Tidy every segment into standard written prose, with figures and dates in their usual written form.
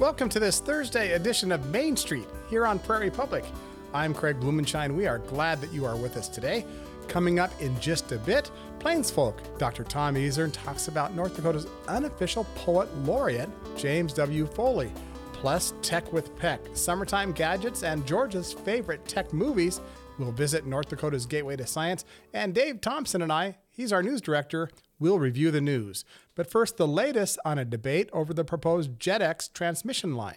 Welcome to this Thursday edition of Main Street here on Prairie Public. I'm Craig Blumenshine. We are glad that you are with us today. Coming up in just a bit, Plains Folk. Dr. Tom Easern talks about North Dakota's unofficial poet laureate, James W. Foley. Plus, Tech with Peck, summertime gadgets, and Georgia's favorite tech movies. We'll visit North Dakota's gateway to science. And Dave Thompson and I, he's our news director, will review the news. But first, the latest on a debate over the proposed JetX transmission line.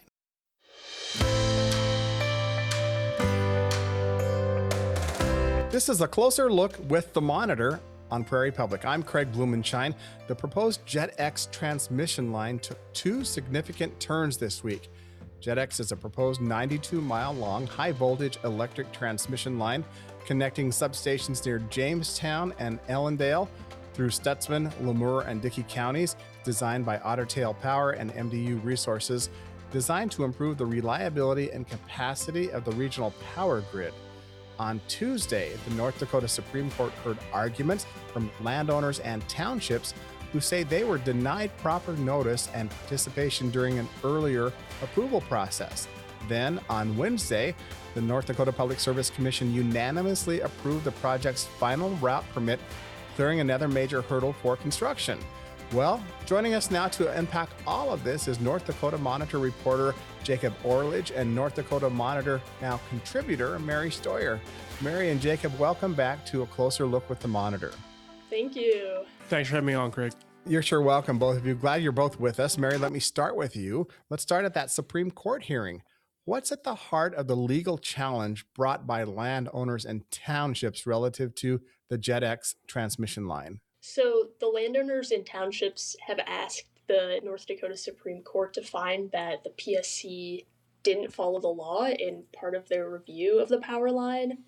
This is a closer look with the Monitor on Prairie Public. I'm Craig Blumenshine. The proposed JetX transmission line took two significant turns this week. JetX is a proposed 92-mile-long, high-voltage electric transmission line connecting substations near Jamestown and Ellendale through Stutsman, Lemoore, and Dickey counties, designed by Otter Tail Power and MDU Resources, designed to improve the reliability and capacity of the regional power grid. On Tuesday, the North Dakota Supreme Court heard arguments from landowners and townships who say they were denied proper notice and participation during an earlier approval process. Then, on Wednesday, the North Dakota Public Service Commission unanimously approved the project's final route permit, clearing another major hurdle for construction. Well, joining us now to unpack all of this is North Dakota Monitor reporter Jacob Orledge and North Dakota Monitor now contributor Mary Stoyer. Mary and Jacob, welcome back to A Closer Look with the Monitor. Thank you. Thanks for having me on, Craig. You're sure welcome, both of you. Glad you're both with us. Mary, let me start with you. Let's start at that Supreme Court hearing. What's at the heart of the legal challenge brought by landowners and townships relative to the JetX transmission line? So the landowners and townships have asked the North Dakota Supreme Court to find that the PSC didn't follow the law in part of their review of the power line.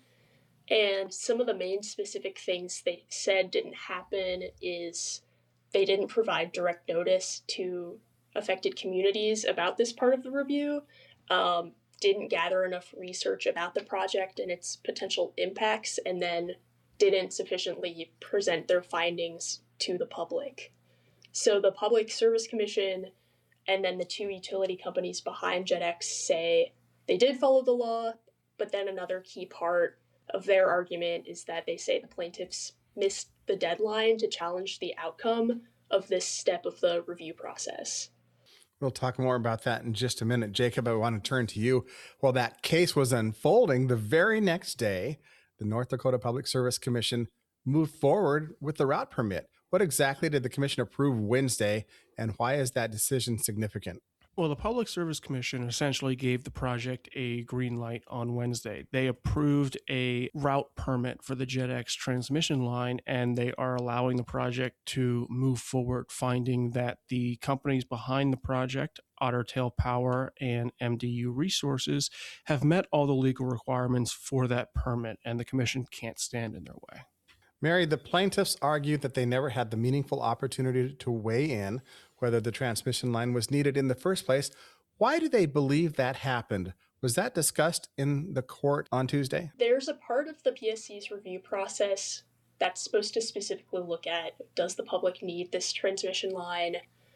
And some of the main specific things they said didn't happen is they didn't provide direct notice to affected communities about this part of the review, didn't gather enough research about the project and its potential impacts, and then didn't sufficiently present their findings to the public. So the Public Service Commission and then the two utility companies behind JetX say they did follow the law, but then another key part of their argument is that they say the plaintiffs missed the deadline to challenge the outcome of this step of the review process. We'll talk more about that in just a minute. Jacob, I want to turn to you. While that case was unfolding, the very next day, the North Dakota Public Service Commission moved forward with the route permit. What exactly did the commission approve Wednesday, and why is that decision significant? Well, the Public Service Commission essentially gave the project a green light on Wednesday. They approved a route permit for the JetX transmission line, and they are allowing the project to move forward, finding that the companies behind the project, Otter Tail Power and MDU Resources, have met all the legal requirements for that permit, and the commission can't stand in their way. Mary, the plaintiffs argued that they never had the meaningful opportunity to weigh in whether the transmission line was needed in the first place. Why do they believe that happened? Was that discussed in the court on Tuesday? There's a part of the PSC's review process that's supposed to specifically look at, does the public need this transmission line?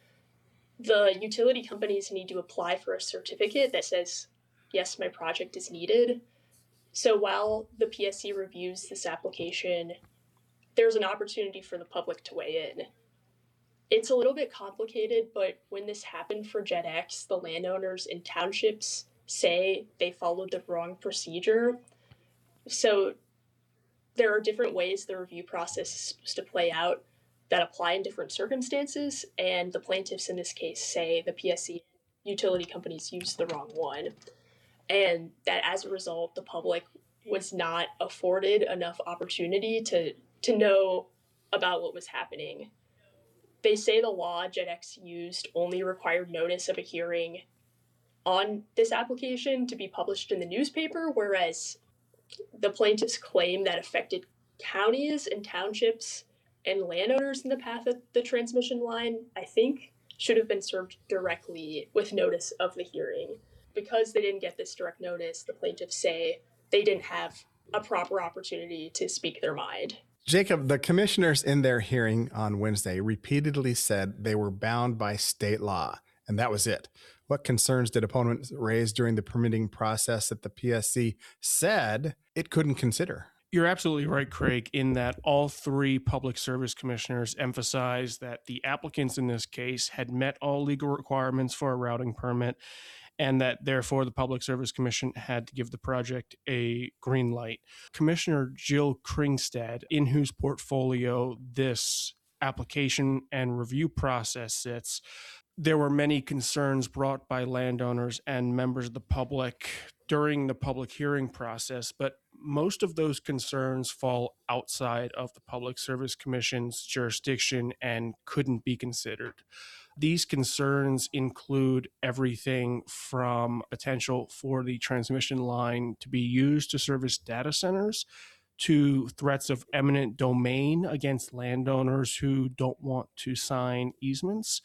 The utility companies need to apply for a certificate that says, yes, my project is needed. So while the PSC reviews this application, there's an opportunity for the public to weigh in. It's a little bit complicated, but when this happened for JetX, the landowners and townships say they followed the wrong procedure. So there are different ways the review process is supposed to play out that apply in different circumstances, and the plaintiffs in this case say the PSC utility companies used the wrong one, and that as a result, the public was not afforded enough opportunity to know about what was happening. They say the law JetX used only required notice of a hearing on this application to be published in the newspaper, whereas the plaintiffs claim that affected counties and townships and landowners in the path of the transmission line, I think, should have been served directly with notice of the hearing. Because they didn't get this direct notice, the plaintiffs say they didn't have a proper opportunity to speak their mind. Jacob, the commissioners in their hearing on Wednesday repeatedly said they were bound by state law and that was it. What concerns did opponents raise during the permitting process that the PSC said it couldn't consider? You're absolutely right, Craig, in that all three public service commissioners emphasized that the applicants in this case had met all legal requirements for a routing permit, and that therefore the Public Service Commission had to give the project a green light. Commissioner Jill Kringstad, in whose portfolio this application and review process sits, there were many concerns brought by landowners and members of the public during the public hearing process, but most of those concerns fall outside of the Public Service Commission's jurisdiction and couldn't be considered. These concerns include everything from potential for the transmission line to be used to service data centers to threats of eminent domain against landowners who don't want to sign easements.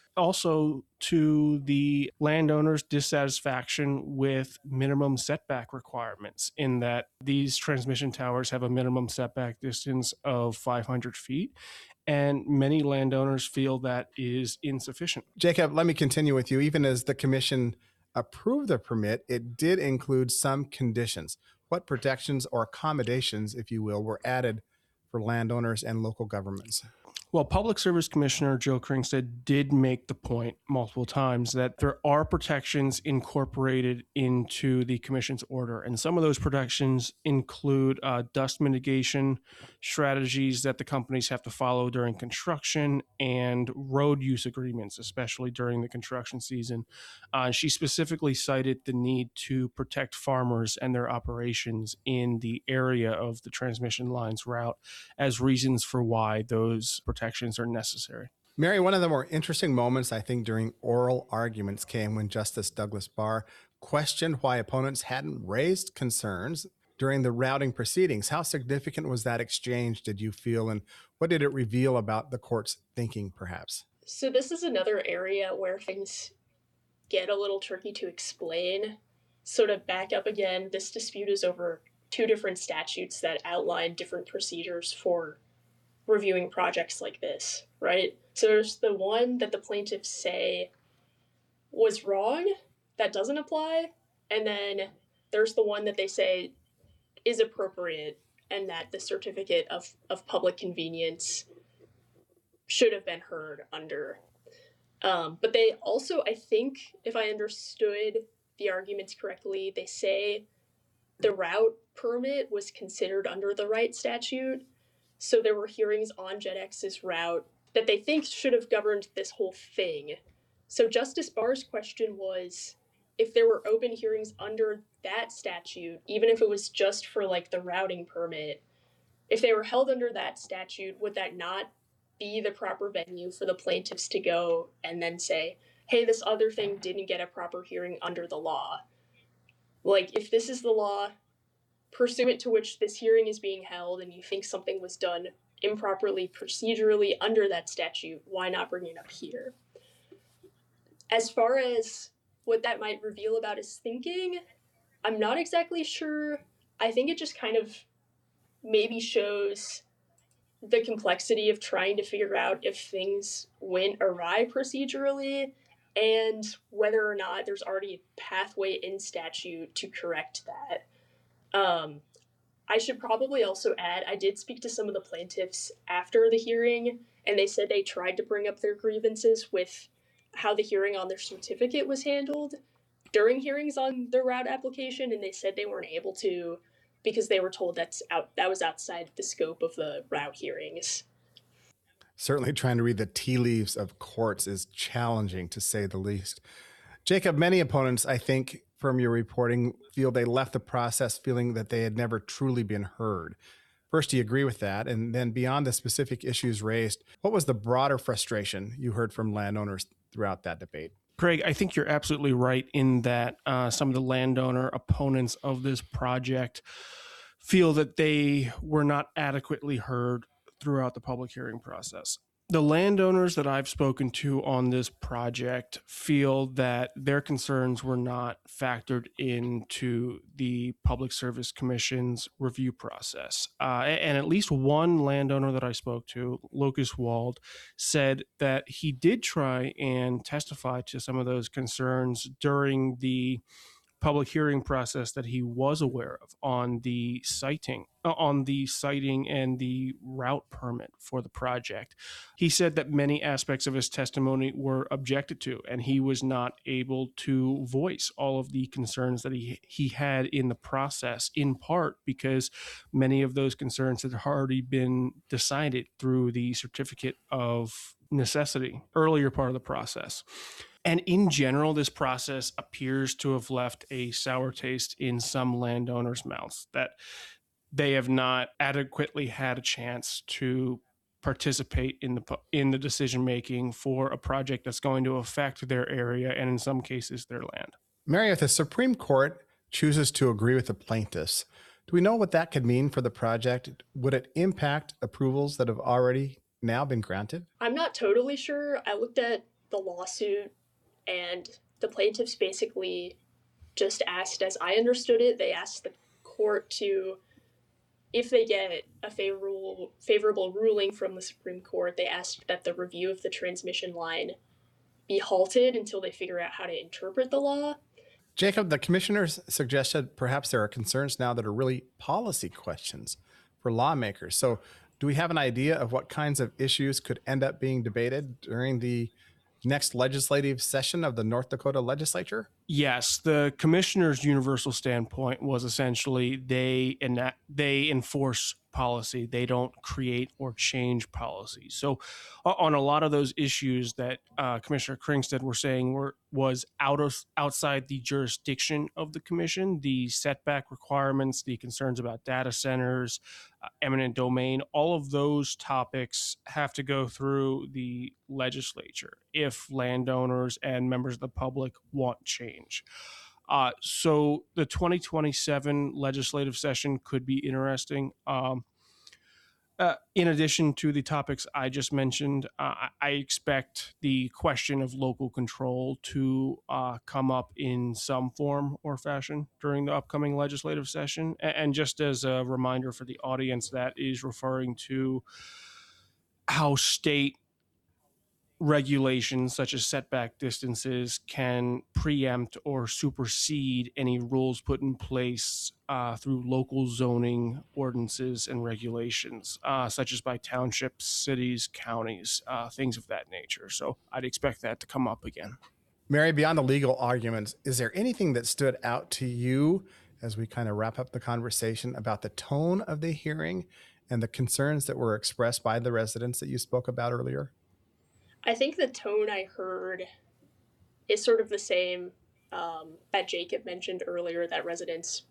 Also, to the landowner's dissatisfaction with minimum setback requirements, in that these transmission towers have a minimum setback distance of 500 feet, and many landowners feel that is insufficient. Jacob, let me continue with you. Even as the commission approved the permit, it did include some conditions. What protections or accommodations, if you will, were added for landowners and local governments? Well, Public Service Commissioner Jill Kringstad did make the point multiple times that there are protections incorporated into the Commission's order, and some of those protections include dust mitigation strategies that the companies have to follow during construction and road use agreements, especially during the construction season. She specifically cited the need to protect farmers and their operations in the area of the transmission line's route as reasons for why those protections are necessary. Mary, one of the more interesting moments, I think, during oral arguments came when Justice Douglas Barr questioned why opponents hadn't raised concerns during the routing proceedings. How significant was that exchange, did you feel, and what did it reveal about the court's thinking, perhaps? So this is another area where things get a little tricky to explain. So to back up again, this dispute is over two different statutes that outline different procedures for reviewing projects like this, right? So there's the one that the plaintiffs say was wrong, that doesn't apply, and then there's the one that they say is appropriate and that the certificate of public convenience should have been heard under. But they also, I think, if I understood the arguments correctly, they say the route permit was considered under the right statute. So there were hearings on JetX's route that they think should have governed this whole thing. So Justice Barr's question was, if there were open hearings under that statute, even if it was just for like the routing permit, if they were held under that statute, would that not be the proper venue for the plaintiffs to go and then say, hey, this other thing didn't get a proper hearing under the law? Like, if this is the law pursuant to which this hearing is being held and you think something was done improperly procedurally under that statute, why not bring it up here? As far as what that might reveal about his thinking, I'm not exactly sure. I think it just kind of maybe shows the complexity of trying to figure out if things went awry procedurally and whether or not there's already a pathway in statute to correct that. I should probably also add, I did speak to some of the plaintiffs after the hearing, and they said they tried to bring up their grievances with how the hearing on their certificate was handled during hearings on their route application, and they said they weren't able to because they were told that was outside the scope of the route hearings. Certainly trying to read the tea leaves of courts is challenging, to say the least. Jacob, many opponents, I think, from your reporting, feel they left the process feeling that they had never truly been heard. First, do you agree with that? And then beyond the specific issues raised, what was the broader frustration you heard from landowners throughout that debate? Craig, I think you're absolutely right in that some of the landowner opponents of this project feel that they were not adequately heard throughout the public hearing process. The landowners that I've spoken to on this project feel that their concerns were not factored into the Public Service Commission's review process. And at least one landowner that I spoke to, Locust Wald, said that he did try and testify to some of those concerns during the public hearing process that he was aware of on the siting and the route permit for the project. He said that many aspects of his testimony were objected to, and he was not able to voice all of the concerns that he had in the process, in part because many of those concerns had already been decided through the certificate of necessity earlier part of the process. And in general, this process appears to have left a sour taste in some landowners' mouths, that they have not adequately had a chance to participate in the decision making for a project that's going to affect their area and in some cases their land. Mary, if the Supreme Court chooses to agree with the plaintiffs, do we know what that could mean for the project? Would it impact approvals that have already now been granted? I'm not totally sure. I looked at the lawsuit, and the plaintiffs basically just asked, as I understood it, they asked the court to, if they get a favorable ruling from the Supreme Court, they asked that the review of the transmission line be halted until they figure out how to interpret the law. Jacob, the commissioners suggested perhaps there are concerns now that are really policy questions for lawmakers. So do we have an idea of what kinds of issues could end up being debated during the next legislative session of the North Dakota legislature? Yes, the commissioner's universal standpoint was essentially they enforce policy. They don't create or change policy. So on a lot of those issues that Commissioner Kringstead were saying was outside the jurisdiction of the commission, the setback requirements, the concerns about data centers, eminent domain, all of those topics have to go through the legislature if landowners and members of the public want change. So the 2027 legislative session could be interesting. In addition to the topics I just mentioned, I expect the question of local control to come up in some form or fashion during the upcoming legislative session. And just as a reminder for the audience, that is referring to how state regulations such as setback distances can preempt or supersede any rules put in place through local zoning ordinances and regulations, such as by townships, cities, counties, things of that nature. So I'd expect that to come up again. Mary, beyond the legal arguments, is there anything that stood out to you as we kind of wrap up the conversation about the tone of the hearing and the concerns that were expressed by the residents that you spoke about earlier? I think the tone I heard is sort of the same that Jacob mentioned earlier, that residents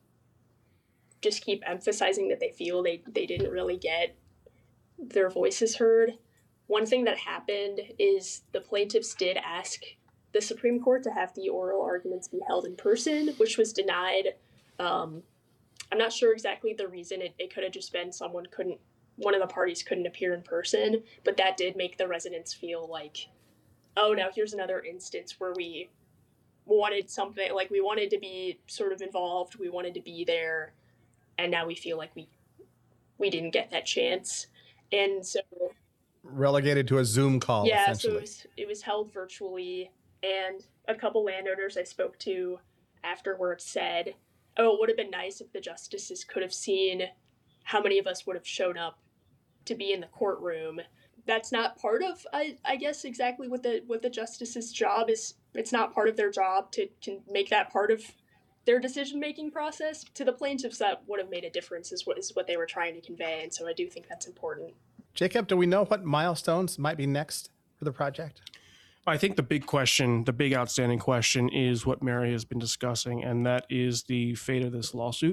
just keep emphasizing that they feel they didn't really get their voices heard. One thing that happened is the plaintiffs did ask the Supreme Court to have the oral arguments be held in person, which was denied. I'm not sure exactly the reason. It could have just been one of the parties couldn't appear in person, but that did make the residents feel like, oh, now here's another instance where we wanted something, like we wanted to be sort of involved, we wanted to be there, and now we feel like we didn't get that chance. And so relegated to a Zoom call, yeah, essentially. so it was held virtually, and a couple landowners I spoke to afterwards said, oh, it would have been nice if the justices could have seen how many of us would have shown up to be in the courtroom. That's not part of, I guess, exactly what the justice's job is. It's not part of their job to make that part of their decision-making process. To the plaintiffs, that would have made a difference, is what they were trying to convey, and so I do think that's important. Jacob, do we know what milestones might be next for the project? I think the big outstanding question is what Mary has been discussing, and that is the fate of this lawsuit.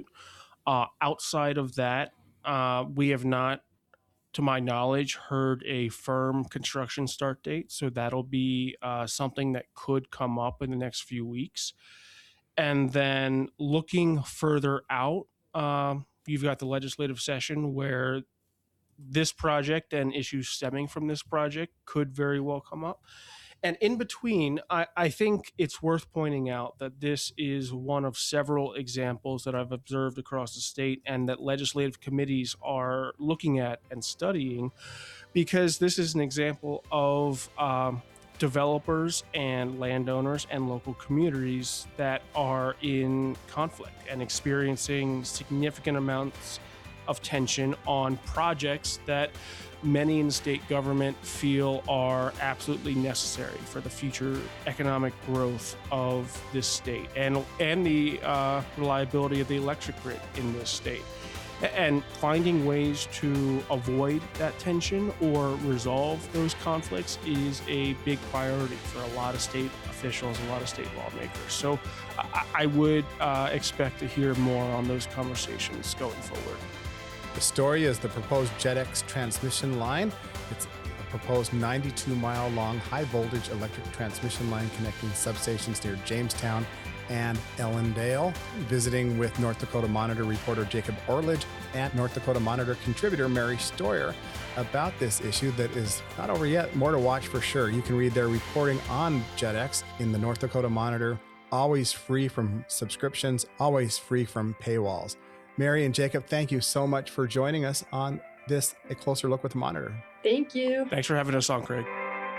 Outside of that, we have not, to my knowledge, heard a firm construction start date. So that'll be something that could come up in the next few weeks. And then looking further out, you've got the legislative session where this project and issues stemming from this project could very well come up. And in between, I think it's worth pointing out that this is one of several examples that I've observed across the state and that legislative committees are looking at and studying, because this is an example of developers and landowners and local communities that are in conflict and experiencing significant amounts of tension on projects that many in the state government feel are absolutely necessary for the future economic growth of this state and the reliability of the electric grid in this state. And finding ways to avoid that tension or resolve those conflicts is a big priority for a lot of state officials, a lot of state lawmakers. So I would expect to hear more on those conversations going forward. The story is the proposed JetX transmission line. It's a proposed 92-mile-long high-voltage electric transmission line connecting substations near Jamestown and Ellendale. Visiting with North Dakota Monitor reporter Jacob Orledge and North Dakota Monitor contributor Mary Stoyer about this issue that is not over yet. More to watch for sure. You can read their reporting on JetX in the North Dakota Monitor. Always free from subscriptions, always free from paywalls. Mary and Jacob, thank you so much for joining us on this A Closer Look with the Monitor. Thank you. Thanks for having us on, Craig.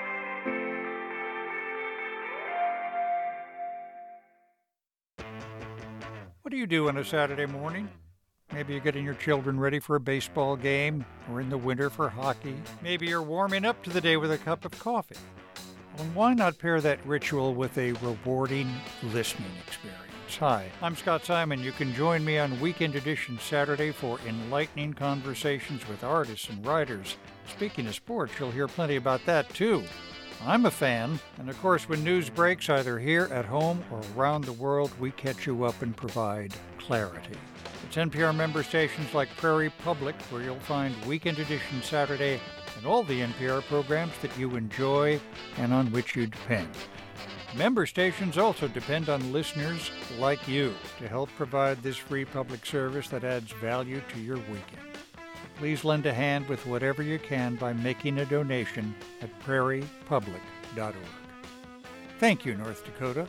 What do you do on a Saturday morning? Maybe you're getting your children ready for a baseball game, or in the winter for hockey. Maybe you're warming up to the day with a cup of coffee. Well, why not pair that ritual with a rewarding listening experience? Hi, I'm Scott Simon. You can join me on Weekend Edition Saturday for enlightening conversations with artists and writers. Speaking of sports, you'll hear plenty about that too. I'm a fan, and of course when news breaks either here at home or around the world, we catch you up and provide clarity. It's NPR member stations like Prairie Public where you'll find Weekend Edition Saturday and all the NPR programs that you enjoy and on which you depend. Member stations also depend on listeners like you to help provide this free public service that adds value to your weekend. Please lend a hand with whatever you can by making a donation at prairiepublic.org. Thank you, North Dakota.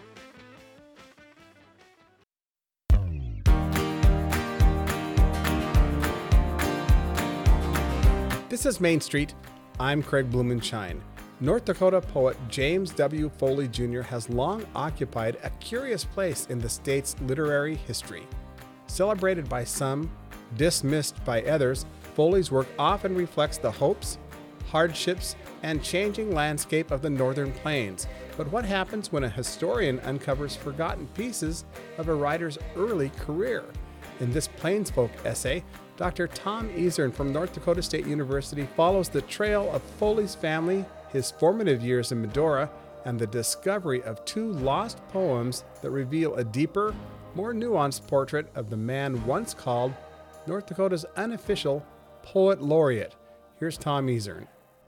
This is Main Street. I'm Craig Blumenshine. North Dakota poet James W. Foley Jr. has long occupied a curious place in the state's literary history. Celebrated by some, dismissed by others, Foley's work often reflects the hopes, hardships, and changing landscape of the Northern Plains. But what happens when a historian uncovers forgotten pieces of a writer's early career? In this Plainsfolk essay, Dr. Tom Ezern from North Dakota State University follows the trail of Foley's family, his formative years in Medora, and the discovery of two lost poems that reveal a deeper, more nuanced portrait of the man once called North Dakota's unofficial poet laureate. Here's Tom Ezern.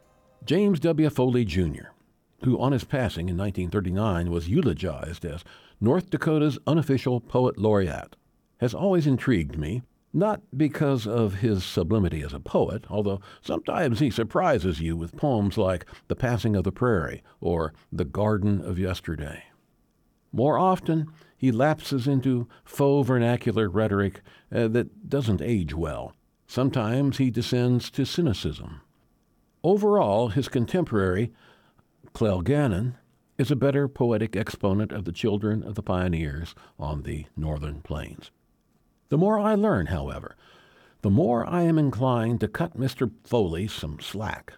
James W. Foley Jr., who on his passing in 1939 was eulogized as North Dakota's unofficial poet laureate, has always intrigued me, not because of his sublimity as a poet, although sometimes he surprises you with poems like The Passing of the Prairie or The Garden of Yesterday. More often, he lapses into faux vernacular rhetoric that doesn't age well. Sometimes he descends to cynicism. Overall, his contemporary, Clell Gannon, is a better poetic exponent of the children of the pioneers on the Northern Plains. The more I learn, however, the more I am inclined to cut Mr. Foley some slack.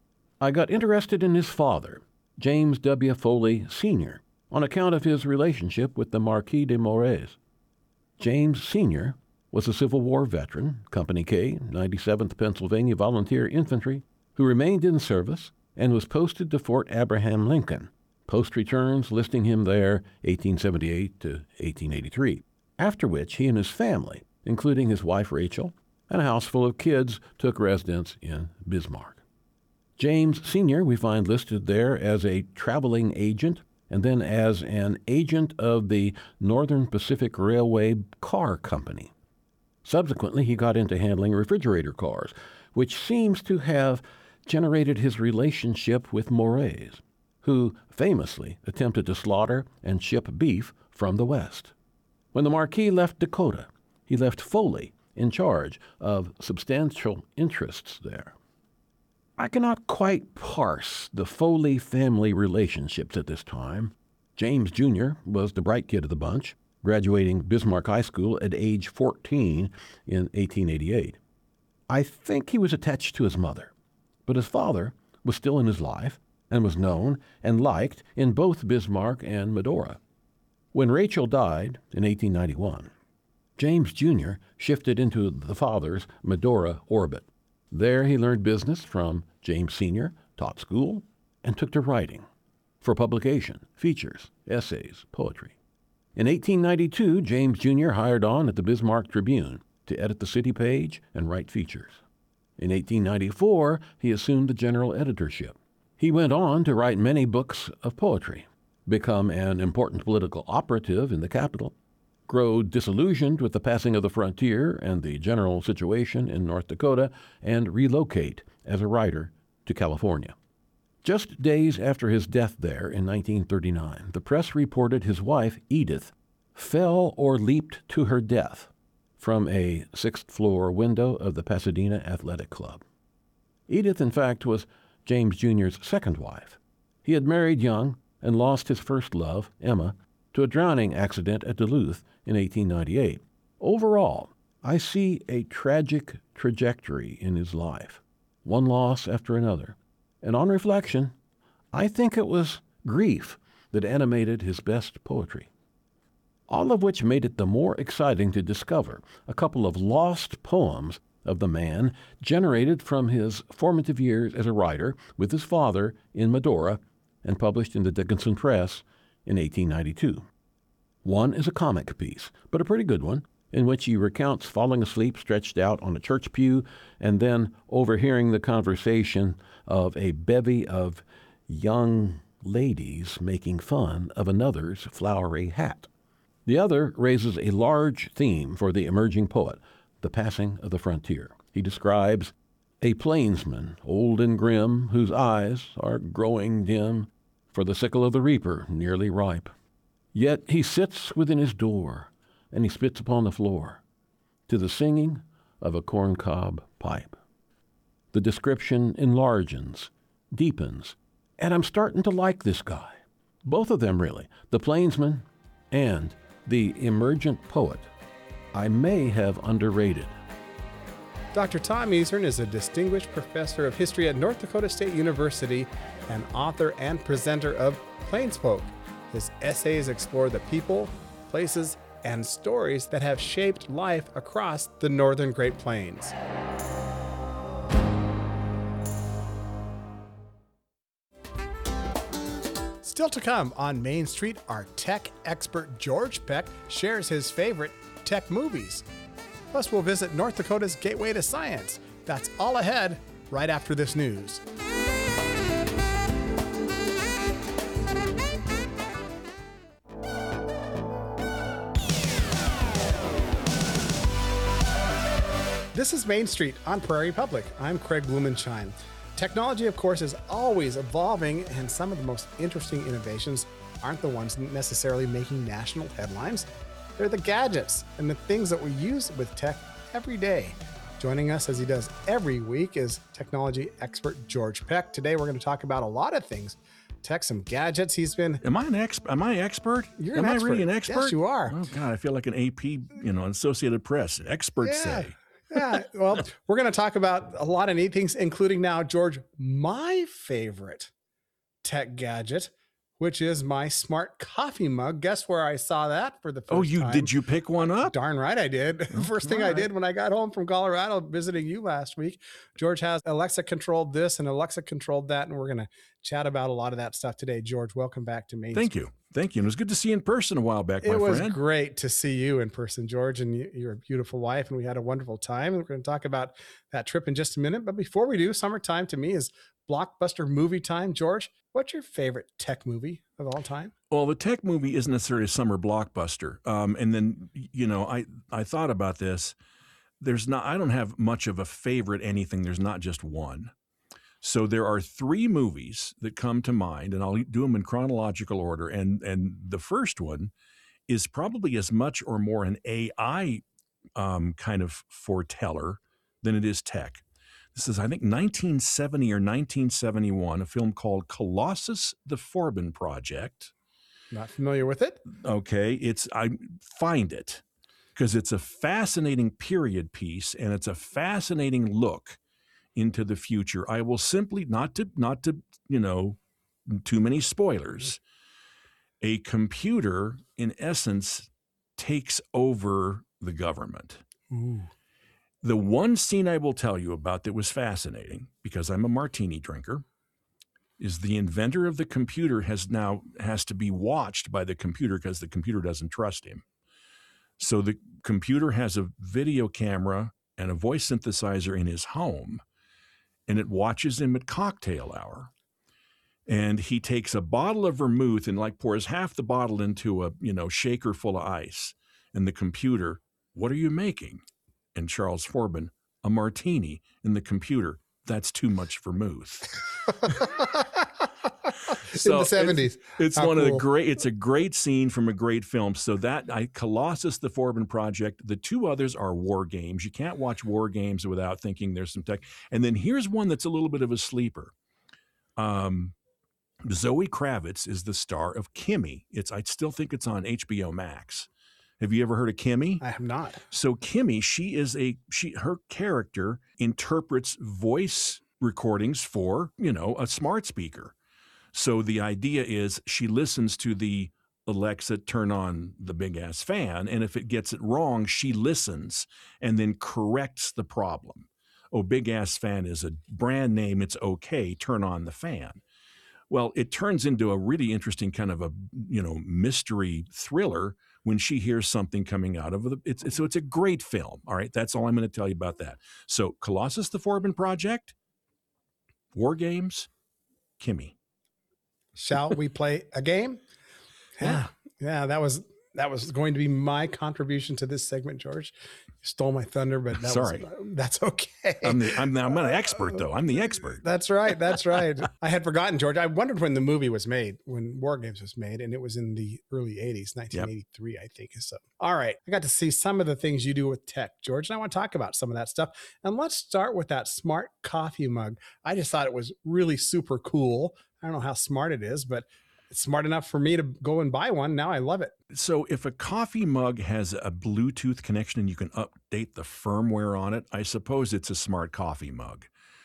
I got interested in his father, James W. Foley Sr., on account of his relationship with the Marquis de Moraes. James Sr. was a Civil War veteran, Company K, 97th Pennsylvania Volunteer Infantry, who remained in service and was posted to Fort Abraham Lincoln, post returns listing him there 1878 to 1883. After which he and his family, including his wife Rachel and a house full of kids, took residence in Bismarck. James Sr. we find listed there as a traveling agent and then as an agent of the Northern Pacific Railway Car Company. Subsequently, he got into handling refrigerator cars, which seems to have generated his relationship with Moraes, who famously attempted to slaughter and ship beef from the West. When the Marquis left Dakota, he left Foley in charge of substantial interests there. I cannot quite parse the Foley family relationships at this time. James Jr. was the bright kid of the bunch, graduating Bismarck High School at age 14 in 1888. I think he was attached to his mother, but his father was still in his life and was known and liked in both Bismarck and Medora. When Rachel died in 1891, James Jr. shifted into the father's Medora orbit. There he learned business from James Sr., taught school, and took to writing for publication, features, essays, poetry. In 1892, James Jr. hired on at the Bismarck Tribune to edit the city page and write features. In 1894, he assumed the general editorship. He went on to write many books of poetry, become an important political operative in the capital, grow disillusioned with the passing of the frontier and the general situation in North Dakota, and relocate as a writer to California. Just days after his death there in 1939, the press reported his wife, Edith, fell or leaped to her death from a sixth-floor window of the Pasadena Athletic Club. Edith, in fact, was James Jr.'s second wife. He had married young and lost his first love, Emma, to a drowning accident at Duluth in 1898. Overall, I see a tragic trajectory in his life, one loss after another. And on reflection, I think it was grief that animated his best poetry. All of which made it the more exciting to discover a couple of lost poems of the man generated from his formative years as a writer with his father in Medora and published in the Dickinson Press in 1892. One is a comic piece, but a pretty good one, in which he recounts falling asleep stretched out on a church pew and then overhearing the conversation of a bevy of young ladies making fun of another's flowery hat. The other raises a large theme for the emerging poet, the passing of the frontier. He describes a plainsman, old and grim, whose eyes are growing dim, for the sickle of the reaper nearly ripe. Yet he sits within his door, and he spits upon the floor, to the singing of a corncob pipe. The description enlarges, deepens, and I'm starting to like this guy. Both of them, really, the plainsman and the emergent poet, I may have underrated. Dr. Tom Easern is a distinguished professor of history at North Dakota State University and author and presenter of Plainspoke. His essays explore the people, places, and stories that have shaped life across the northern Great Plains. Still to come on Main Street, our tech expert George Peck shares his favorite tech movies. Plus, we'll visit North Dakota's gateway to science. That's all ahead right after this news. This is Main Street on Prairie Public. I'm Craig Blumenshine. Technology, of course, is always evolving, and some of the most interesting innovations aren't the ones necessarily making national headlines. They're the gadgets and the things that we use with tech every day. Joining us, as he does every week, is technology expert George Peck. Today, we're going to talk about a lot of things. Tech, some gadgets. He's been... Am I expert? You're Am an I expert. really an expert? Yes, you are. Oh, God, I feel like an AP, Associated Press. Experts say. Yeah, well, we're going to talk about a lot of neat things, including now, George, my favorite tech gadget, which is my smart coffee mug. Guess where I saw that for the first time? Did you pick one up? Darn right I did. First thing I did when I got home from Colorado visiting you last week. George has Alexa controlled this and Alexa controlled that, and we're going to chat about a lot of that stuff today. George, welcome back to Main Street. Thank you. And it was good to see you in person a while back, my friend. It was great to see you in person, George, and your beautiful wife, and we had a wonderful time. We're going to talk about that trip in just a minute. But before we do, summertime to me is blockbuster movie time. George, what's your favorite tech movie of all time? Well, the tech movie isn't necessarily a summer blockbuster. And then, I thought about this. I don't have much of a favorite anything. There's not just one. So there are 3 movies that come to mind, and I'll do them in chronological order. And the first one is probably as much or more an AI kind of foreteller than it is tech. This is, I think, 1970 or 1971, a film called Colossus the Forbin Project. Not familiar with it. Okay, I find it because it's a fascinating period piece and it's a fascinating look into the future. I will simply not to too many spoilers. A computer, in essence, takes over the government. Ooh. The one scene I will tell you about that was fascinating, because I'm a martini drinker, is the inventor of the computer has to be watched by the computer because the computer doesn't trust him. So the computer has a video camera and a voice synthesizer in his home, and it watches him at cocktail hour. And he takes a bottle of vermouth and pours half the bottle into a shaker full of ice. And the computer, what are you making? And Charles Forbin, a martini. In the computer, that's too much vermouth. In the 70s. It's How one of the cool. great. It's a great scene from a great film. So Colossus the Forbin Project. The 2 others are War Games. You can't watch War Games without thinking there's some tech. And then here's one that's a little bit of a sleeper. Zoe Kravitz is the star of Kimmy. I still think it's on HBO Max. Have you ever heard of Kimmy? I have not. So Kimmy, her character interprets voice recordings for, a smart speaker. So the idea is she listens to the Alexa, turn on the big ass fan, and if it gets it wrong, she listens and then corrects the problem. Oh, big ass fan is a brand name, it's okay, turn on the fan. Well, it turns into a really interesting kind of a, mystery thriller when she hears something coming out of it. So it's a great film. All right. That's all I'm going to tell you about that. So Colossus the Forbin Project, War Games, Kimmy. Shall we play a game? Yeah. Yeah, that was going to be my contribution to this segment, George. You stole my thunder, but Sorry. That's okay. I'm an expert, though. I'm the expert. That's right. That's right. I had forgotten, George. I wondered when the movie was made, when War Games was made, and it was in the early 80s, 1983, I think. So, all right. I got to see some of the things you do with tech, George, and I want to talk about some of that stuff. And let's start with that smart coffee mug. I just thought it was really super cool. I don't know how smart it is, but it's smart enough for me to go and buy one. Now I love it. So if a coffee mug has a Bluetooth connection and you can update the firmware on it, I suppose it's a smart coffee mug.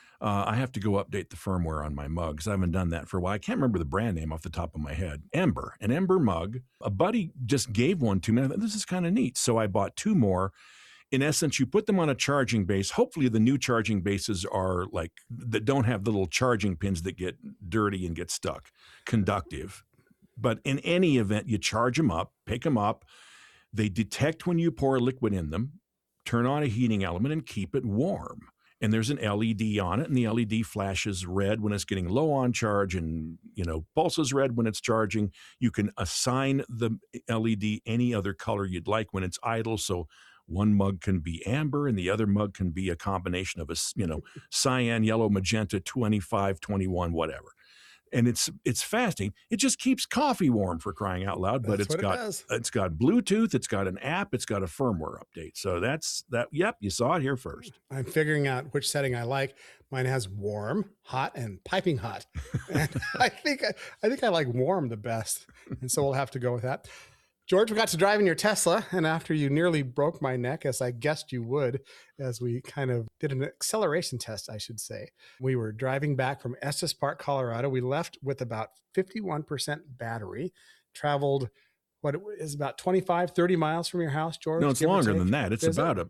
I have to go update the firmware on my mugs. I haven't done that for a while. I can't remember the brand name off the top of my head. Ember, an Ember mug. A buddy just gave one to me. I thought, this is kind of neat. So I bought 2 more. In essence, you put them on a charging base. Hopefully the new charging bases are that don't have the little charging pins that get dirty and get stuck, conductive. But in any event, you charge them up, pick them up. They detect when you pour liquid in them, turn on a heating element, and keep it warm. And there's an LED on it, and the LED flashes red when it's getting low on charge and, pulses red when it's charging. You can assign the LED any other color you'd like when it's idle. So one mug can be amber and the other mug can be a combination of cyan, yellow, magenta, 25, 21, whatever. And it's fascinating. It just keeps coffee warm, for crying out loud. But it's got Bluetooth, it's got an app, it's got a firmware update. So that's that. Yep, you saw it here first. I'm figuring out which setting I like. Mine has warm, hot, and piping hot. And I think I like warm the best. And so we'll have to go with that. George, we got to drive in your Tesla, and after you nearly broke my neck, as I guessed you would, as we kind of did an acceleration test, I should say. We were driving back from Estes Park, Colorado. We left with about 51% battery, traveled what is about 25, 30 miles from your house, George? No, it's longer than that. It's Is about a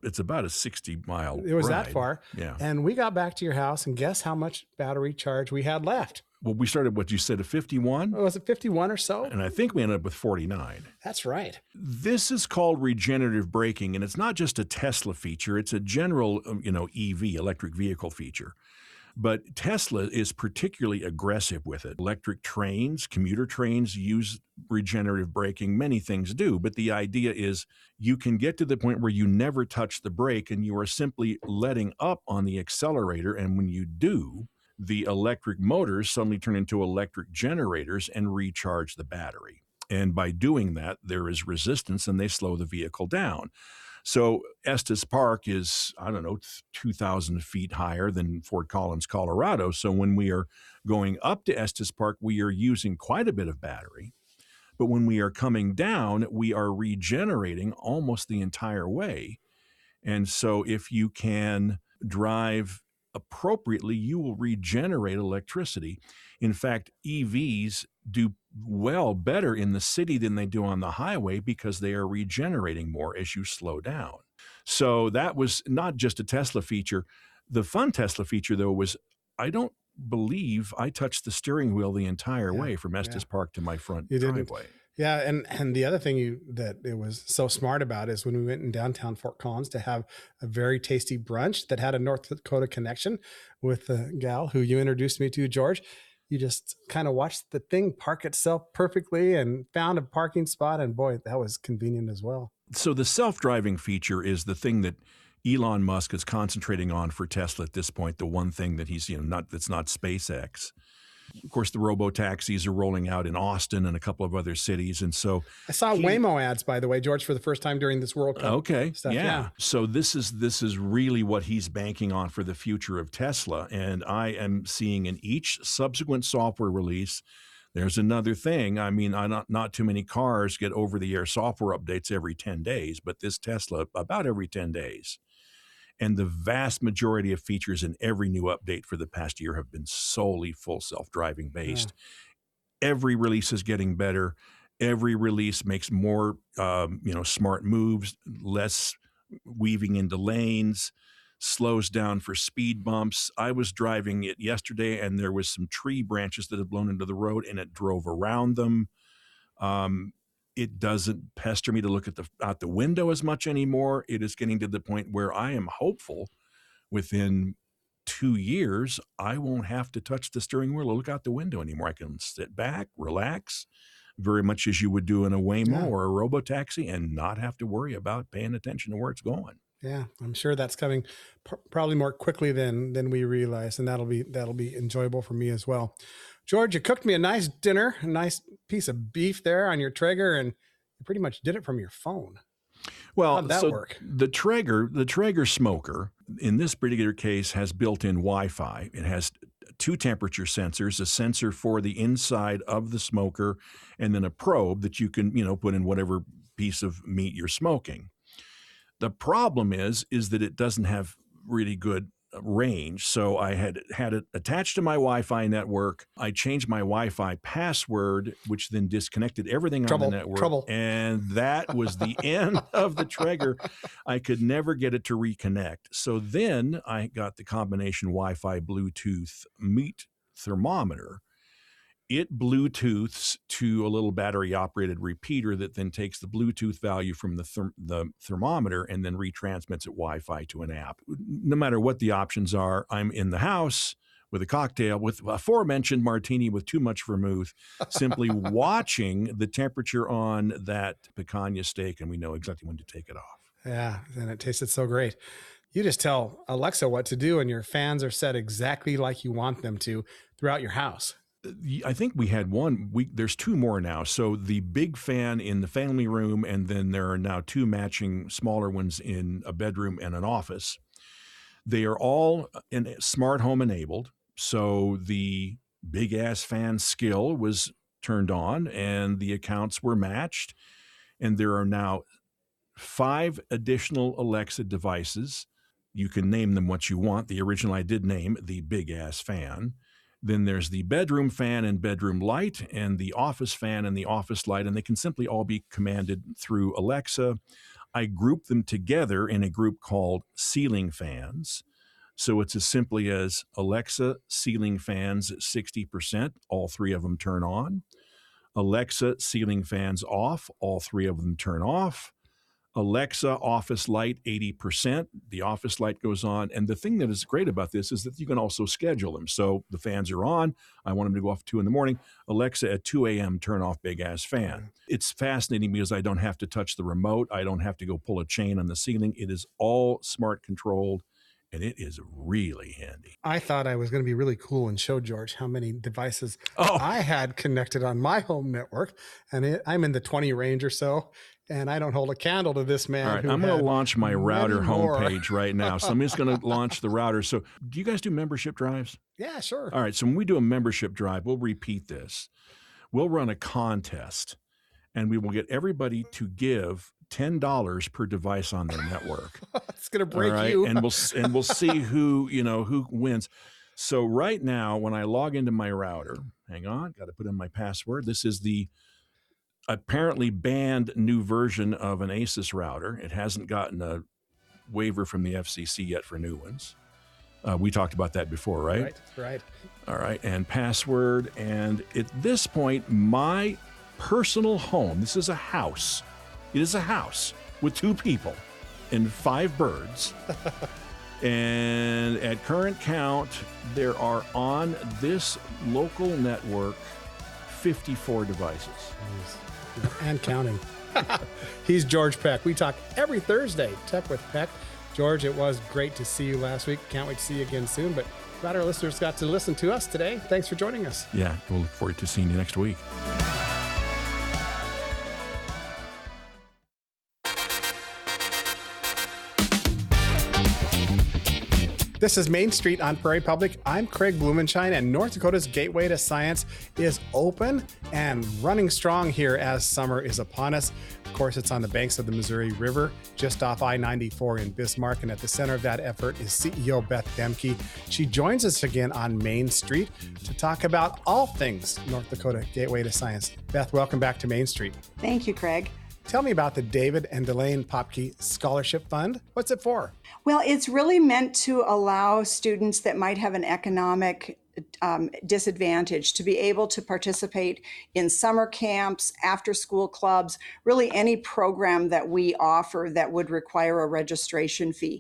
60-mile It was ride. that far. Yeah. And we got back to your house, and guess how much battery charge we had left? Well, we started what you said, at 51? Was it 51 or so? And I think we ended up with 49. That's right. This is called regenerative braking, and it's not just a Tesla feature. It's a general, EV, electric vehicle feature. But Tesla is particularly aggressive with it. Electric trains, commuter trains use regenerative braking. Many things do. But the idea is you can get to the point where you never touch the brake and you are simply letting up on the accelerator. And when you do, the electric motors suddenly turn into electric generators and recharge the battery. And by doing that, there is resistance and they slow the vehicle down. So Estes Park is, 2,000 feet higher than Fort Collins, Colorado. So when we are going up to Estes Park, we are using quite a bit of battery. But when we are coming down, we are regenerating almost the entire way. And so if you can drive appropriately, you will regenerate electricity. In fact, EVs do better in the city than they do on the highway because they are regenerating more as you slow down. So that was not just a Tesla feature. The fun Tesla feature, though, was I don't believe I touched the steering wheel the entire way from Estes Park to my front driveway. Yeah, and the other thing that it was so smart about is when we went in downtown Fort Collins to have a very tasty brunch that had a North Dakota connection with the gal who you introduced me to, George. You just kind of watched the thing park itself perfectly and found a parking spot, and boy, that was convenient as well. So the self-driving feature is the thing that Elon Musk is concentrating on for Tesla at this point. The one thing that he's that's not SpaceX. Of course, the robo-taxis are rolling out in Austin and a couple of other cities. And so I saw Waymo ads, by the way, George, for the first time during this World Cup. Okay. Stuff. Yeah. So this is really what he's banking on for the future of Tesla. And I am seeing in each subsequent software release, there's another thing. I mean, not too many cars get over-the-air software updates every 10 days, but this Tesla about every 10 days. And the vast majority of features in every new update for the past year have been solely full self-driving based. Yeah. Every release is getting better. Every release makes more, smart moves, less weaving into lanes, slows down for speed bumps. I was driving it yesterday, and there was some tree branches that had blown into the road, and it drove around them. It doesn't pester me to look out the window as much anymore. It is getting to the point where I am hopeful within 2 years, I won't have to touch the steering wheel or look out the window anymore. I can sit back, relax, very much as you would do in a Waymo or a robo-taxi, and not have to worry about paying attention to where it's going. Yeah, I'm sure that's coming probably more quickly than we realize, and that'll be enjoyable for me as well. George, you cooked me a nice dinner, a nice piece of beef there on your Traeger, and you pretty much did it from your phone. Well, how'd that work? The Traeger smoker, in this particular case, has built-in Wi-Fi. It has 2 temperature sensors, a sensor for the inside of the smoker, and then a probe that you can, put in whatever piece of meat you're smoking. The problem is that it doesn't have really good range. So I had it attached to my Wi-Fi network. I changed my Wi-Fi password, which then disconnected everything on the network. And that was the end of the Traeger. I could never get it to reconnect. So then I got the combination Wi-Fi Bluetooth meat thermometer. It Bluetooths to a little battery-operated repeater that then takes the Bluetooth value from the thermometer and then retransmits it Wi-Fi to an app. No matter what the options are, I'm in the house with a cocktail, with aforementioned martini with too much vermouth, simply watching the temperature on that picanha steak, and we know exactly when to take it off. Yeah, and it tasted so great. You just tell Alexa what to do, and your fans are set exactly like you want them to throughout your house. I think we had one. There's 2 more now. So the big fan in the family room, and then there are now 2 matching smaller ones in a bedroom and an office. They are all smart home enabled. So the big ass fan skill was turned on, and the accounts were matched. And there are now 5 additional Alexa devices. You can name them what you want. The original I did name the big ass fan. Then there's the bedroom fan and bedroom light, and the office fan and the office light, and they can simply all be commanded through Alexa. I group them together in a group called ceiling fans. So it's as simply as Alexa, ceiling fans at 60%, all 3 of them turn on. Alexa, ceiling fans off, all 3 of them turn off. Alexa office light 80%. The office light goes on. And the thing that is great about this is that you can also schedule them. So the fans are on. I want them to go off at 2 in the morning. Alexa at 2 a.m. turn off big ass fan. It's fascinating because I don't have to touch the remote. I don't have to go pull a chain on the ceiling. It is all smart controlled. And it is really handy. I thought I was going to be really cool and show George how many devices Oh. I had connected on my home network. And I'm in the 20 range or so. And I don't hold a candle to this man. All right, who I'm going to had launch my router many more. homepage right now. So I'm just going to launch the router. So do you guys do membership drives? Yeah, sure. All right, so when we do a membership drive, we'll repeat this. We'll run a contest, and we will get everybody to give $10 per device on their network. It's going to break All right, you. and we'll see who wins. So right now, when I log into my router, hang on, got to put in my password. This is the apparently banned new version of an ASUS router. It hasn't gotten a waiver from the FCC yet for new ones. We talked about that before, right? Right. All right, and password. And at this point, my personal home, this is a house. It is a house with 2 people and 5 birds. And at current count, there are on this local network 54 devices. And counting. He's George Peck. We talk every Thursday, Tech with Peck. George, it was great to see you last week. Can't wait to see you again soon. But glad our listeners got to listen to us today. Thanks for joining us. Yeah, we'll look forward to seeing you next week. This is Main Street on Prairie Public. I'm Craig Blumenshine, and North Dakota's Gateway to Science is open and running strong here as summer is upon us. Of course, it's on the banks of the Missouri River, just off I-94 in Bismarck, and at the center of that effort is CEO Beth Demke. She joins us again on Main Street to talk about all things North Dakota Gateway to Science. Beth, welcome back to Main Street. Thank you, Craig. Tell me about the David and Delane Popke Scholarship Fund. What's it for? Well, it's really meant to allow students that might have an economic disadvantage to be able to participate in summer camps, after school clubs, really any program that we offer that would require a registration fee.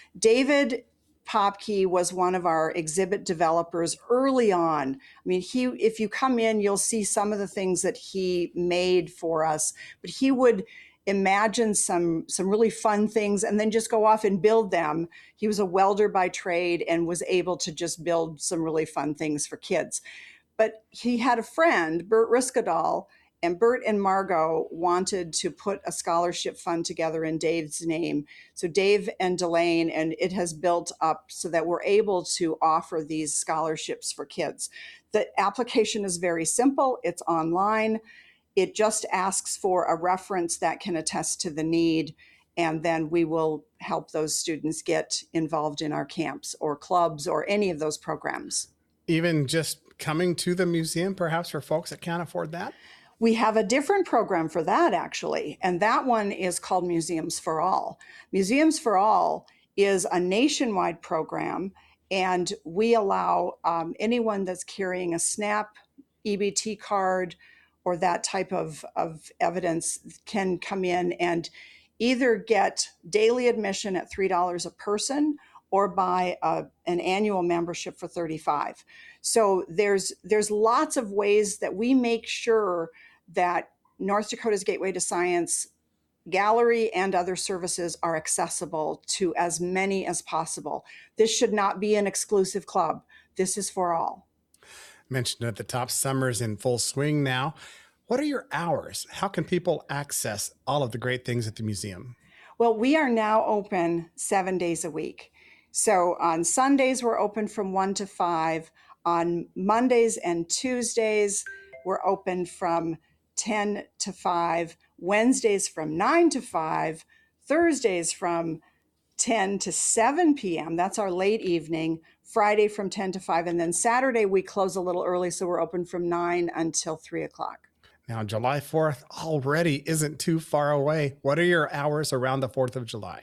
David Popke was one of our exhibit developers early on. I mean, if you come in, you'll see some of the things that he made for us, but he would imagine some really fun things and then just go off and build them. He was a welder by trade and was able to just build some really fun things for kids. But he had a friend, Bert Riskadal, and Bert and Margot wanted to put a scholarship fund together in Dave's name. So Dave and Delane, and it has built up so that we're able to offer these scholarships for kids. The application is very simple. It's online. It just asks for a reference that can attest to the need, and then we will help those students get involved in our camps or clubs or any of those programs. Even just coming to the museum, perhaps for folks that can't afford that? We have a different program for that, actually, and that one is called Museums for All. Museums for All is a nationwide program, and we allow anyone that's carrying a SNAP EBT card or that type of evidence can come in and either get daily admission at $3 a person or buy an annual membership for $35. So there's lots of ways that we make sure that North Dakota's Gateway to Science gallery and other services are accessible to as many as possible. This should not be an exclusive club. This is for all. Mentioned at the top, summer's in full swing now. What are your hours? How can people access all of the great things at the museum? Well, we are now open 7 days a week. So on Sundays, we're open from 1 to 5. On Mondays and Tuesdays, we're open from 10 to 5. Wednesdays from 9 to 5. Thursdays from 10 to 7 p.m. That's our late evening. Friday from 10 to 5. And then Saturday, we close a little early, so we're open from 9 until 3 o'clock. Now, July 4th already isn't too far away. What are your hours around the 4th of July?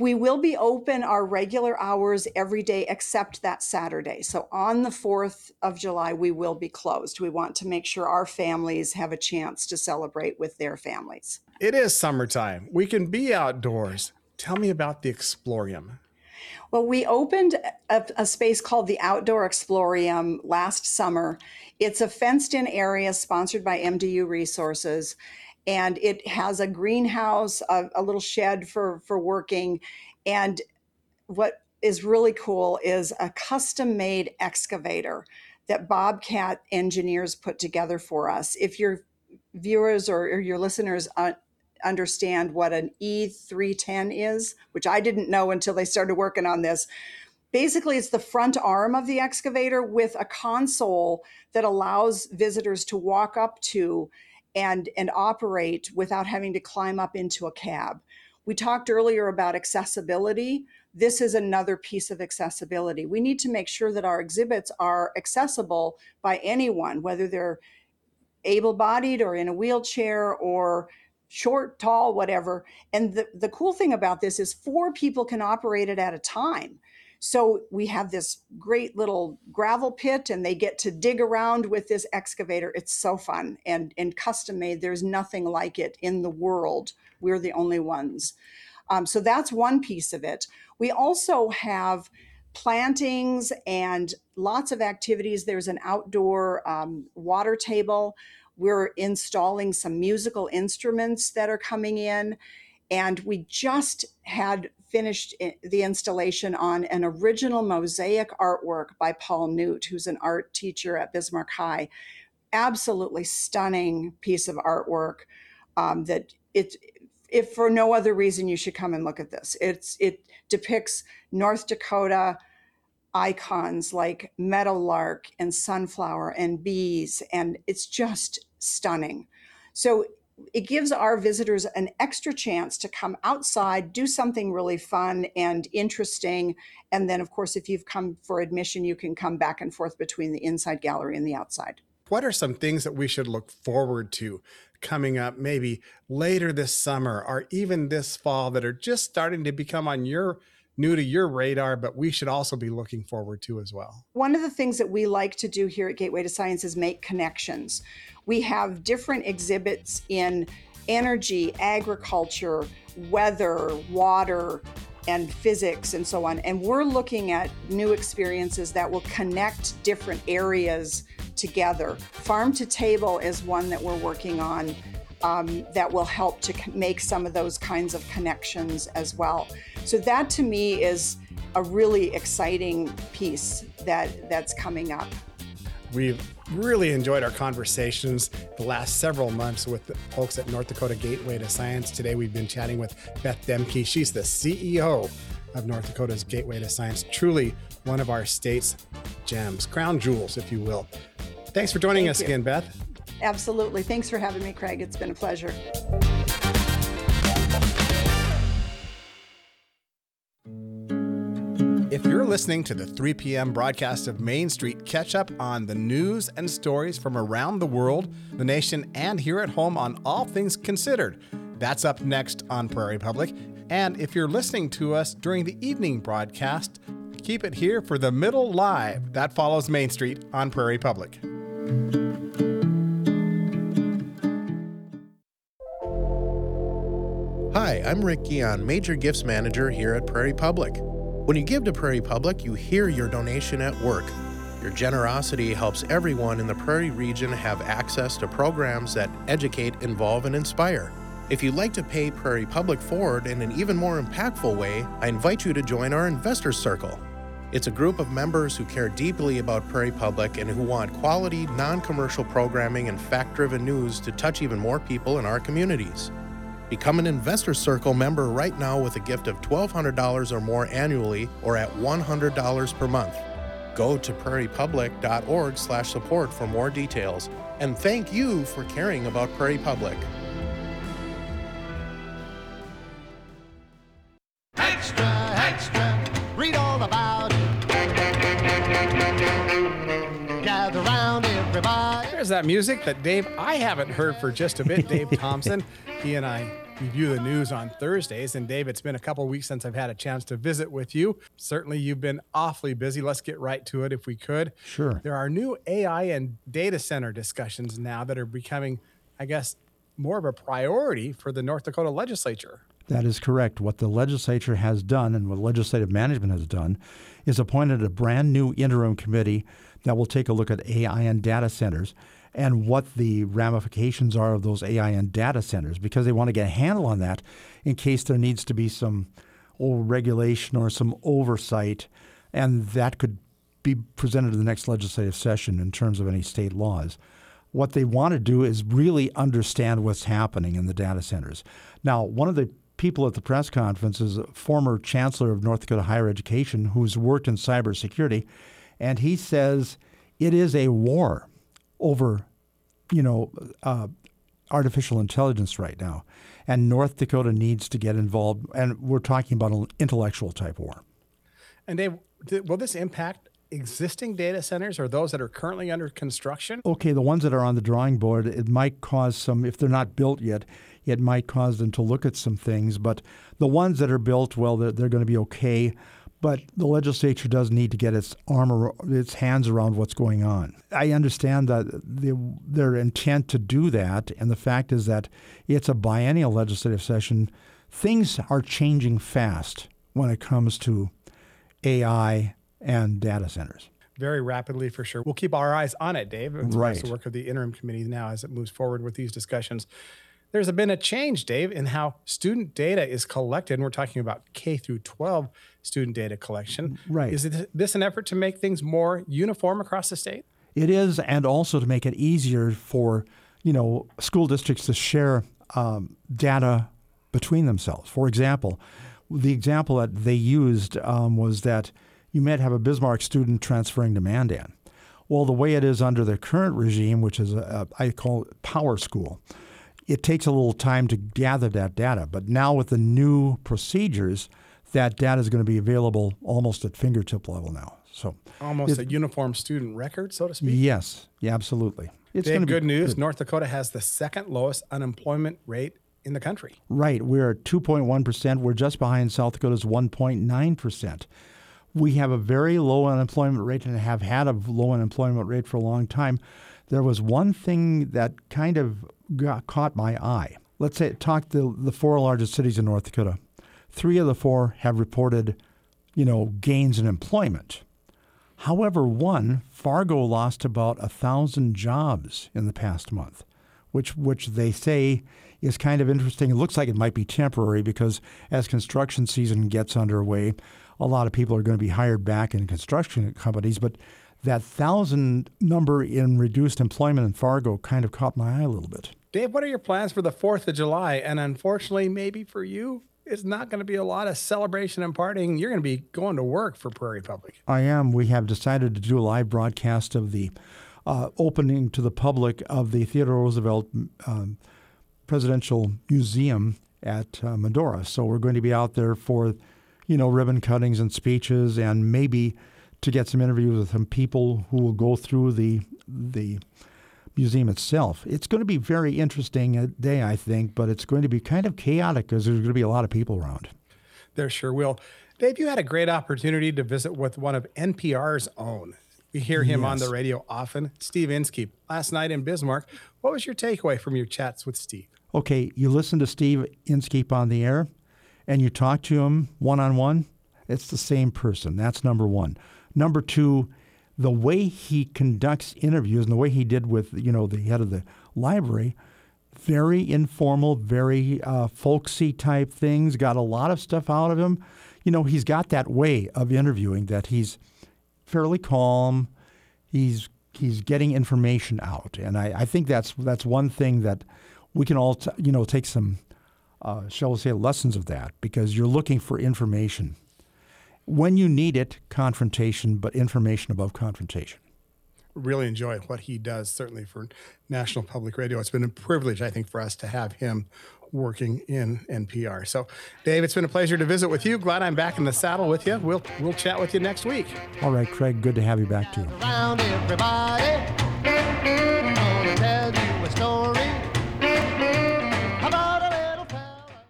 We will be open our regular hours every day except that Saturday. So on the 4th of July, we will be closed. We want to make sure our families have a chance to celebrate with their families. It is summertime. We can be outdoors. Tell me about the Explorium. Well, we opened a space called the Outdoor Explorium last summer. It's a fenced-in area sponsored by MDU Resources, and it has a greenhouse, a little shed for working. And what is really cool is a custom-made excavator that Bobcat engineers put together for us. If your viewers or your listeners understand what an E310 is, which I didn't know until they started working on this. Basically, it's the front arm of the excavator with a console that allows visitors to walk up to and operate without having to climb up into a cab. We talked earlier about accessibility. This is another piece of accessibility. We need to make sure that our exhibits are accessible by anyone, whether they're able-bodied or in a wheelchair or short, tall, whatever. And the cool thing about this is 4 people can operate it at a time. So we have this great little gravel pit and they get to dig around with this excavator. It's so fun and custom made. There's nothing like it in the world. We're the only ones. So that's one piece of it. We also have plantings and lots of activities. There's an outdoor water table. We're installing some musical instruments that are coming in. And we just had finished the installation on an original mosaic artwork by Paul Newt, who's an art teacher at Bismarck High. Absolutely stunning piece of artwork that if for no other reason, you should come and look at this. It depicts North Dakota icons like meadowlark and sunflower and bees, and it's just stunning. So it gives our visitors an extra chance to come outside, do something really fun and interesting. And then, of course, if you've come for admission, you can come back and forth between the inside gallery and the outside. What are some things that we should look forward to coming up maybe later this summer or even this fall that are just starting to become new to your radar, but we should also be looking forward to as well? One of the things that we like to do here at Gateway to Science is make connections. We have different exhibits in energy, agriculture, weather, water, and physics, and so on. And we're looking at new experiences that will connect different areas together. Farm to Table is one that we're working on that will help to make some of those kinds of connections as well. So that to me is a really exciting piece that's coming up. We've really enjoyed our conversations the last several months with the folks at North Dakota Gateway to Science. Today we've been chatting with Beth Demke. She's the CEO of North Dakota's Gateway to Science. Truly one of our state's gems, crown jewels, if you will. Thanks for joining us again, Beth. Absolutely. Thanks for having me, Craig. It's been a pleasure. If you're listening to the 3 p.m. broadcast of Main Street, catch up on the news and stories from around the world, the nation, and here at home on All Things Considered. That's up next on Prairie Public. And if you're listening to us during the evening broadcast, keep it here for the Middle Live. That follows Main Street on Prairie Public. Hi, I'm Rick Guion, Major Gifts Manager here at Prairie Public. When you give to Prairie Public, you hear your donation at work. Your generosity helps everyone in the Prairie region have access to programs that educate, involve, and inspire. If you'd like to pay Prairie Public forward in an even more impactful way, I invite you to join our Investors Circle. It's a group of members who care deeply about Prairie Public and who want quality, non-commercial programming and fact-driven news to touch even more people in our communities. Become an Investor Circle member right now with a gift of $1,200 or more annually or at $100 per month. Go to prairiepublic.org/support for more details. And thank you for caring about Prairie Public. Extra, extra, read all about it. Gather round, everybody. There's that music that I haven't heard for just a bit, Dave Thompson. He and I review the news on Thursdays. And Dave, it's been a couple weeks since I've had a chance to visit with you. Certainly, you've been awfully busy. Let's get right to it if we could. Sure. There are new AI and data center discussions now that are becoming, I guess, more of a priority for the North Dakota legislature. That is correct. What the legislature has done and what legislative management has done is appointed a brand new interim committee that will take a look at AI and data centers and what the ramifications are of those AI and data centers, because they want to get a handle on that in case there needs to be some regulation or some oversight, and that could be presented to the next legislative session in terms of any state laws. What they want to do is really understand what's happening in the data centers. Now, one of the people at the press conference is a former chancellor of North Dakota Higher Education who's worked in cybersecurity, and he says it is a war over, artificial intelligence right now, and North Dakota needs to get involved, and we're talking about an intellectual type war. And Dave, will this impact existing data centers or those that are currently under construction? Okay, the ones that are on the drawing board, it might cause some, if they're not built yet, it might cause them to look at some things. But the ones that are built, well, they're going to be okay. But the legislature does need to get its hands around what's going on. I understand that their intent to do that, and the fact is that it's a biennial legislative session. Things are changing fast when it comes to AI and data centers. Very rapidly, for sure. We'll keep our eyes on it, Dave. It's right. the work of the interim committee now as it moves forward with these discussions. There's been a change, Dave, in how student data is collected. And we're talking about K through 12 student data collection. Right. Is this an effort to make things more uniform across the state? It is, and also to make it easier for, school districts to share data between themselves. For example, the example that they used was that you might have a Bismarck student transferring to Mandan. Well, the way it is under the current regime, which is I call it Power School, it takes a little time to gather that data. But now with the new procedures, that data is going to be available almost at fingertip level now. So almost a uniform student record, so to speak? Yes, yeah, absolutely. It's Dave, going to be good news. North Dakota has the second lowest unemployment rate in the country. Right. We're at 2.1%. We're just behind South Dakota's 1.9%. We have a very low unemployment rate and have had a low unemployment rate for a long time. There was one thing that kind of caught my eye. Let's say talk to the four largest cities in North Dakota. 3 of the 4 have reported, gains in employment. However, Fargo lost about 1,000 jobs in the past month, which they say is kind of interesting. It looks like it might be temporary because as construction season gets underway, a lot of people are going to be hired back in construction companies. But that 1,000 number in reduced employment in Fargo kind of caught my eye a little bit. Dave, what are your plans for the 4th of July? And unfortunately, maybe for you, it's not going to be a lot of celebration and partying. You're going to be going to work for Prairie Public. I am. We have decided to do a live broadcast of the opening to the public of the Theodore Roosevelt Presidential Museum at Medora. So we're going to be out there for, ribbon cuttings and speeches, and maybe to get some interviews with some people who will go through the museum itself. It's going to be very interesting day, I think, but it's going to be kind of chaotic because there's going to be a lot of people around. There sure will. Dave, you had a great opportunity to visit with one of NPR's own. We hear him on the radio often, Steve Inskeep. Last night in Bismarck, what was your takeaway from your chats with Steve? Okay, you listen to Steve Inskeep on the air, and you talk to him one-on-one, it's the same person. That's number one. Number two, the way he conducts interviews and the way he did with, the head of the library, very informal, very folksy type things, got a lot of stuff out of him. He's got that way of interviewing that he's fairly calm. He's getting information out. And I think that's one thing that we can all, take some, shall we say, lessons of that, because you're looking for information. When you need it, confrontation, but information above confrontation. Really enjoy what he does, certainly for National Public Radio. It's been a privilege, I think, for us to have him working in NPR. So, Dave, it's been a pleasure to visit with you. Glad I'm back in the saddle with you. We'll chat with you next week. All right, Craig, good to have you back, too. Around everybody, I'm gonna tell you a story about a little fella.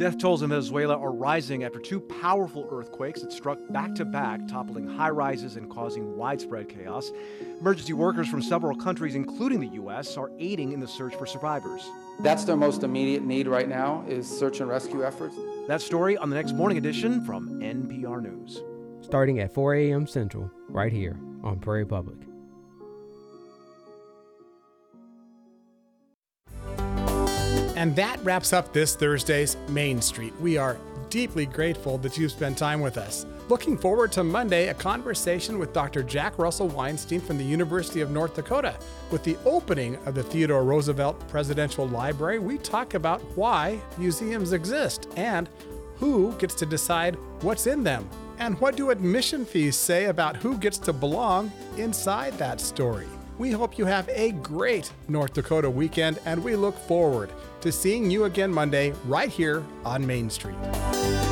Death tolls in Venezuela are rising after two powerful earthquakes that struck back-to-back, toppling high-rises and causing widespread chaos. Emergency workers from several countries, including the U.S., are aiding in the search for survivors. That's their most immediate need right now, is search and rescue efforts. That story on the next morning edition from NPR News. Starting at 4 a.m. Central, right here on Prairie Public. And that wraps up this Thursday's Main Street. We are deeply grateful that you've spent time with us. Looking forward to Monday, a conversation with Dr. Jack Russell Weinstein from the University of North Dakota. With the opening of the Theodore Roosevelt Presidential Library, we talk about why museums exist and who gets to decide what's in them. And what do admission fees say about who gets to belong inside that story? We hope you have a great North Dakota weekend, and we look forward to seeing you again Monday right here on Main Street.